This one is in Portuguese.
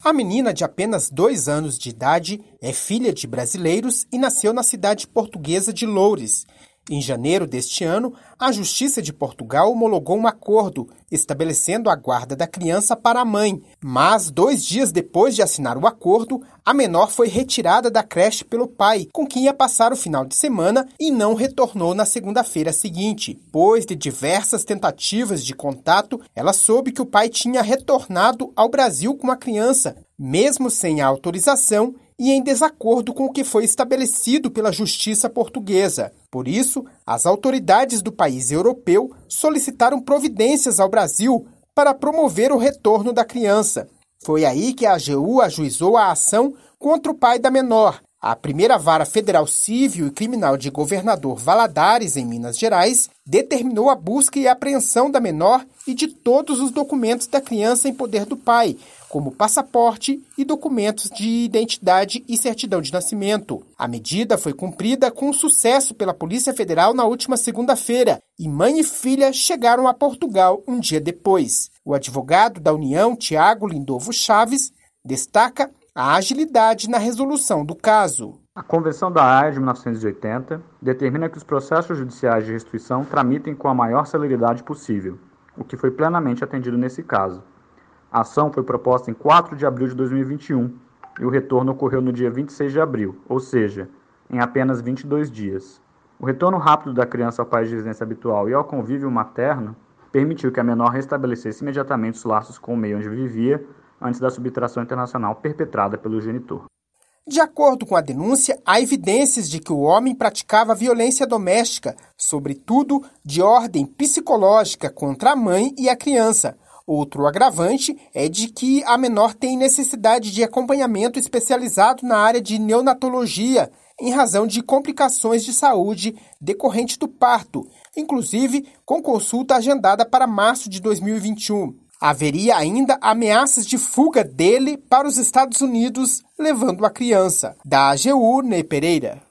A menina, de apenas 2 anos de idade, é filha de brasileiros e nasceu na cidade portuguesa de Loures. Em janeiro deste ano, a Justiça de Portugal homologou um acordo estabelecendo a guarda da criança para a mãe, mas 2 dias depois de assinar o acordo, a menor foi retirada da creche pelo pai, com quem ia passar o final de semana e não retornou na segunda-feira seguinte. Depois de diversas tentativas de contato, ela soube que o pai tinha retornado ao Brasil com a criança, mesmo sem a autorização e em desacordo com o que foi estabelecido pela justiça portuguesa. Por isso, as autoridades do país europeu solicitaram providências ao Brasil para promover o retorno da criança. Foi aí que a AGU ajuizou a ação contra o pai da menor. A primeira vara federal civil e criminal de Governador Valadares, em Minas Gerais, determinou a busca e apreensão da menor e de todos os documentos da criança em poder do pai, como passaporte e documentos de identidade e certidão de nascimento. A medida foi cumprida com sucesso pela Polícia Federal na última segunda-feira e mãe e filha chegaram a Portugal um dia depois. O advogado da União, Tiago Lindovo Chaves, destaca a agilidade na resolução do caso. A Convenção da Haia de 1980 determina que os processos judiciais de restituição tramitem com a maior celeridade possível, o que foi plenamente atendido nesse caso. A ação foi proposta em 4 de abril de 2021 e o retorno ocorreu no dia 26 de abril, ou seja, em apenas 22 dias. O retorno rápido da criança ao país de residência habitual e ao convívio materno permitiu que a menor restabelecesse imediatamente os laços com o meio onde vivia antes da subtração internacional perpetrada pelo genitor. De acordo com a denúncia, há evidências de que o homem praticava violência doméstica, sobretudo de ordem psicológica contra a mãe e a criança. Outro agravante é de que a menor tem necessidade de acompanhamento especializado na área de neonatologia, em razão de complicações de saúde decorrente do parto, inclusive com consulta agendada para março de 2021. Haveria ainda ameaças de fuga dele para os Estados Unidos, levando a criança. Da AGU, Ney Pereira.